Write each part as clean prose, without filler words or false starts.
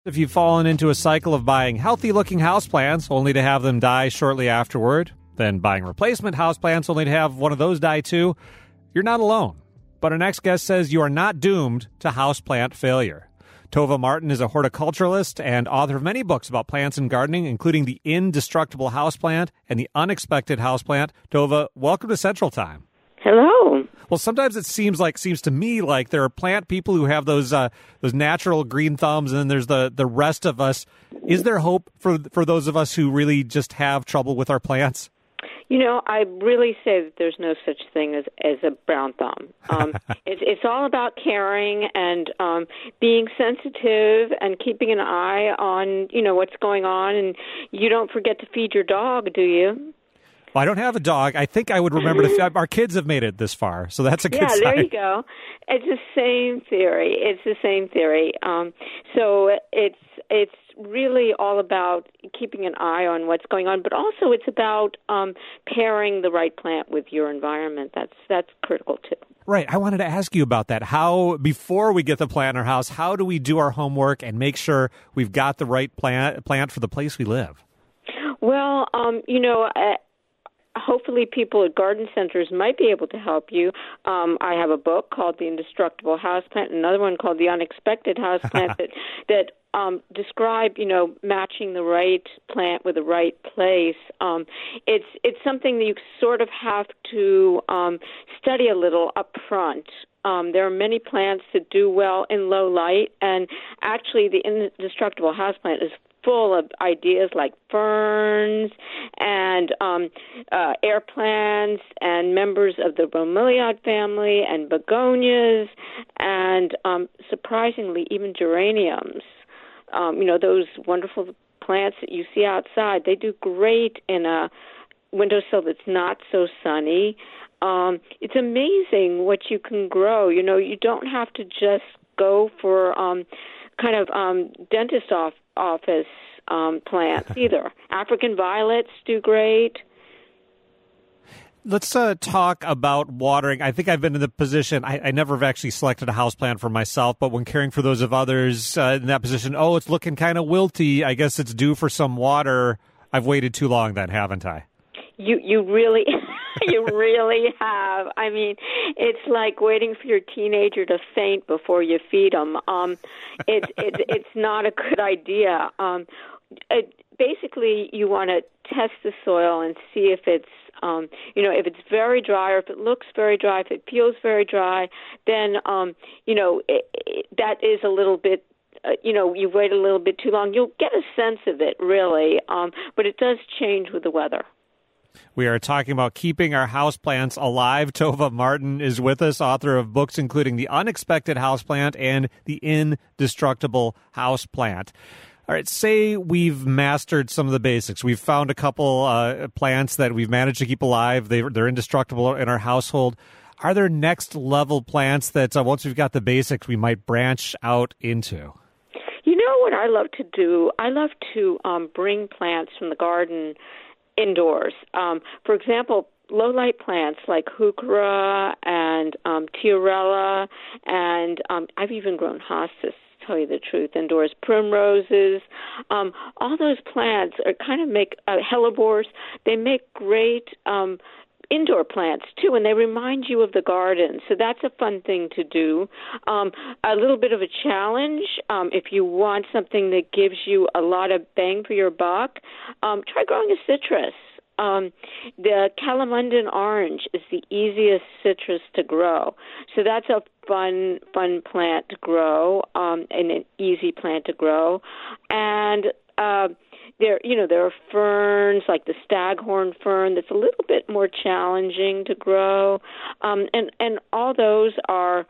If you've fallen into a cycle of buying healthy-looking houseplants only to have them die shortly afterward, then buying replacement houseplants only to have one of those die too, you're not alone. But our next guest says you are not doomed to houseplant failure. Tova Martin is a horticulturalist and author of many books about plants and gardening, including The Indestructible Houseplant and The Unexpected Houseplant. Tova, welcome to Central Time. Hello. Well, sometimes it seems to me like there are plant people who have those natural green thumbs, and then there's the rest of us. Is there hope for those of us who really just have trouble with our plants? You know, I really say that there's no such thing as a brown thumb. It's all about caring and being sensitive and keeping an eye on, what's going on. And you don't forget to feed your dog, do you? Well, I don't have a dog. I think I would remember our kids have made it this far, so that's a good sign. Yeah, there you go. It's the same theory. So it's really all about keeping an eye on what's going on, but also it's about pairing the right plant with your environment. That's critical too. Right. I wanted to ask you about that. How, before we get the plant in our house, how do we do our homework and make sure we've got the right plant for the place we live? Well, hopefully people at garden centers might be able to help you. I have a book called The Indestructible Houseplant, another one called The Unexpected Houseplant that describe, matching the right plant with the right place. It's something that you sort of have to study a little up front. There are many plants that do well in low light, and actually the Indestructible Houseplant is full of ideas like ferns and air plants and members of the bromeliad family and begonias and surprisingly even geraniums. Those wonderful plants that you see outside, they do great in a windowsill that's not so sunny. It's amazing what you can grow. You don't have to just go for dentist office plants either. African violets do great. Let's talk about watering. I think I've been in the position, I never have actually selected a houseplant for myself, but when caring for those of others in that position, it's looking kind of wilty, I guess it's due for some water. I've waited too long then, haven't I? You really, you really have. I mean, it's like waiting for your teenager to faint before you feed them. It's not a good idea. Basically, you want to test the soil and see if it's, if it's very dry or if it looks very dry, if it feels very dry, then, that is a little bit, you wait a little bit too long. You'll get a sense of it, really, but it does change with the weather. We are talking about keeping our houseplants alive. Tova Martin is with us, author of books including The Unexpected Houseplant and The Indestructible Houseplant. All right, say we've mastered some of the basics. We've found a couple plants that we've managed to keep alive. They're indestructible in our household. Are there next-level plants that once we've got the basics, we might branch out into? You know what I love to do? I love to bring plants from the garden indoors. For example, low-light plants like heuchera and tiarella, and I've even grown hostas, to tell you the truth, indoors. Primroses, all those plants are kind of make hellebores. They make great indoor plants too, and they remind you of the garden. So that's a fun thing to do. A little bit of a challenge, if you want something that gives you a lot of bang for your buck, try growing a citrus. The Calamundan orange is the easiest citrus to grow. So that's a fun plant to grow, and an easy plant to grow. And there are ferns like the staghorn fern that's a little bit more challenging to grow, and all those are,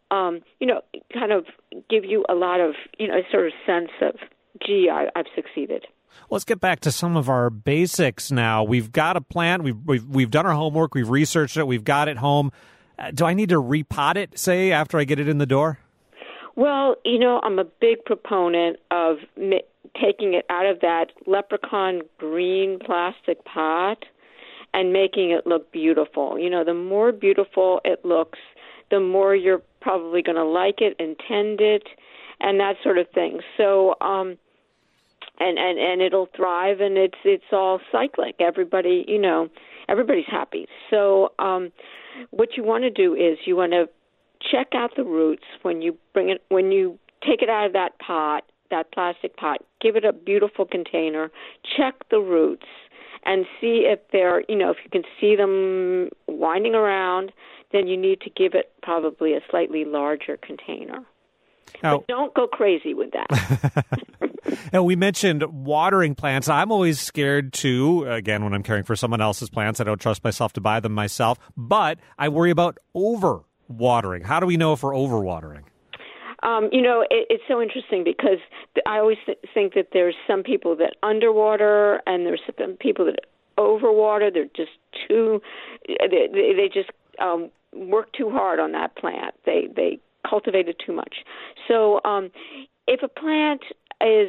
kind of give you a lot of, sort of sense of, gee, I've succeeded. Let's get back to some of our basics now. We've got a plant. We've done our homework. We've researched it. We've got it home. Do I need to repot it, say, after I get it in the door? Well, I'm a big proponent of taking it out of that leprechaun green plastic pot and making it look beautiful. The more beautiful it looks, the more you're probably going to like it and tend it. and that sort of thing. So, and it'll thrive, and it's all cyclic. Everybody's happy. So, what you want to do is you want to check out the roots when you take it out of that pot, that plastic pot. Give it a beautiful container. Check the roots and see if if you can see them winding around. Then you need to give it probably a slightly larger container. But don't go crazy with that. And we mentioned watering plants. I'm always scared too, again, when I'm caring for someone else's plants. I don't trust myself to buy them myself, but I worry about over-watering. How do we know if we're over-watering? It's so interesting because I always think that there's some people that underwater and there's some people that overwater. They're just they just work too hard on that plant. They cultivate it too much. So if a plant is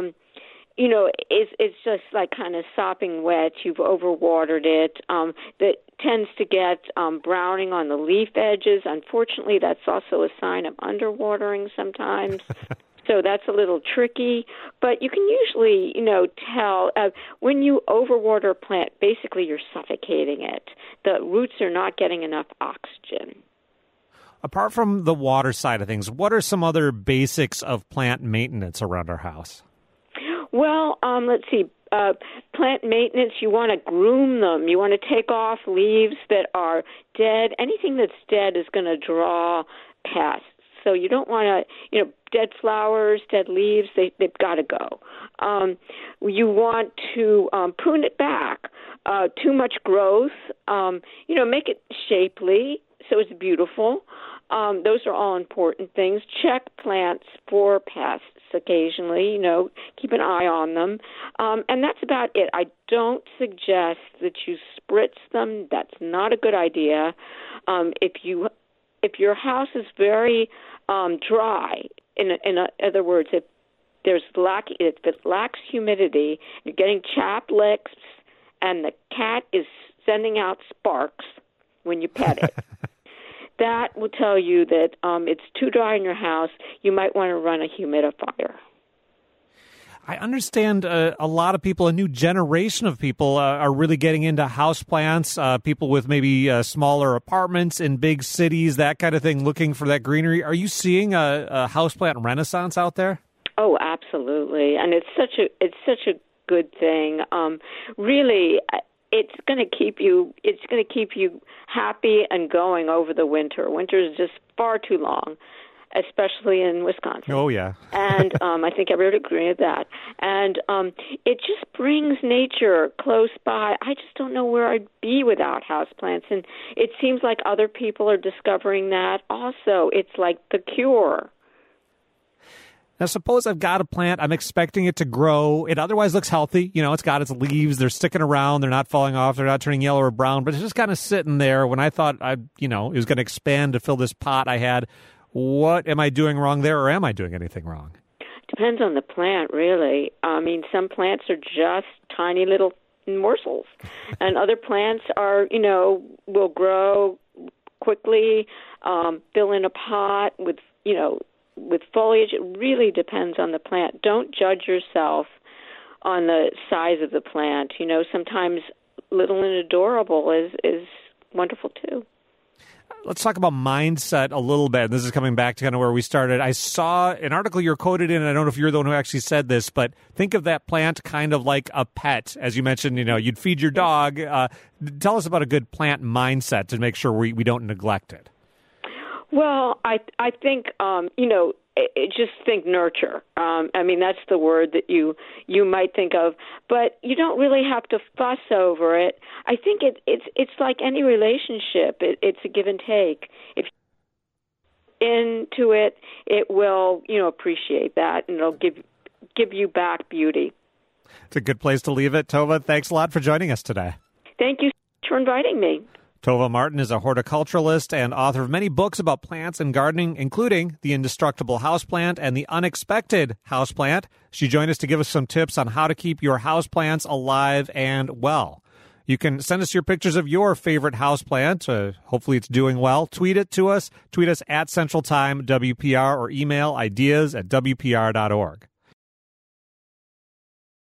it's just like kind of sopping wet, you've overwatered it, that tends to get browning on the leaf edges. Unfortunately, that's also a sign of underwatering sometimes. So that's a little tricky. But you can usually, tell when you overwater a plant, basically you're suffocating it. The roots are not getting enough oxygen. Apart from the water side of things, what are some other basics of plant maintenance around our house? Well, let's see. Plant maintenance, you want to groom them. You want to take off leaves that are dead. Anything that's dead is going to draw pests. So you don't want to, dead flowers, dead leaves, they've got to go. You want to prune it back. Too much growth, make it shapely so it's beautiful. Those are all important things. Check plants for pests occasionally, keep an eye on them. And that's about it. I don't suggest that you spritz them. That's not a good idea. If your house is very dry, in other words, if it lacks humidity, you're getting chapped lips, and the cat is sending out sparks when you pet it. That will tell you that it's too dry in your house. You might want to run a humidifier. I understand a lot of people, a new generation of people, are really getting into houseplants, people with maybe smaller apartments in big cities, that kind of thing, looking for that greenery. Are you seeing a houseplant renaissance out there? Oh, absolutely. And it's such a good thing. Really, it's going to keep you happy and going over the winter. Winter is just far too long, especially in Wisconsin. Oh, yeah. And I think everybody would agree with that. And it just brings nature close by. I just don't know where I'd be without houseplants. And it seems like other people are discovering that also. It's like the cure. Now, suppose I've got a plant, I'm expecting it to grow. It otherwise looks healthy. It's got its leaves. They're sticking around. They're not falling off. They're not turning yellow or brown, but it's just kind of sitting there when I thought it was going to expand to fill this pot I had. What am I doing wrong there, or am I doing anything wrong? Depends on the plant, really. I mean, some plants are just tiny little morsels, and other plants are, will grow quickly, fill in a pot with foliage. It really depends on the plant. Don't judge yourself on the size of the plant. Sometimes little and adorable is wonderful too. Let's talk about mindset a little bit. This is coming back to kind of where we started. I saw an article you're quoted in, and I don't know if you're the one who actually said this, but think of that plant kind of like a pet. As you mentioned, you'd feed your dog. Tell us about a good plant mindset to make sure we don't neglect it. Well, I think, just think nurture. That's the word that you might think of, but you don't really have to fuss over it. I think it's like any relationship. It's a give and take. If you're into it, it will, appreciate that, and it'll give you back beauty. It's a good place to leave it. Tova, thanks a lot for joining us today. Thank you for inviting me. Tova Martin is a horticulturalist and author of many books about plants and gardening, including The Indestructible Houseplant and The Unexpected Houseplant. She joined us to give us some tips on how to keep your houseplants alive and well. You can send us your pictures of your favorite houseplant. Hopefully it's doing well. Tweet it to us. Tweet us at Central Time WPR or email ideas@wpr.org.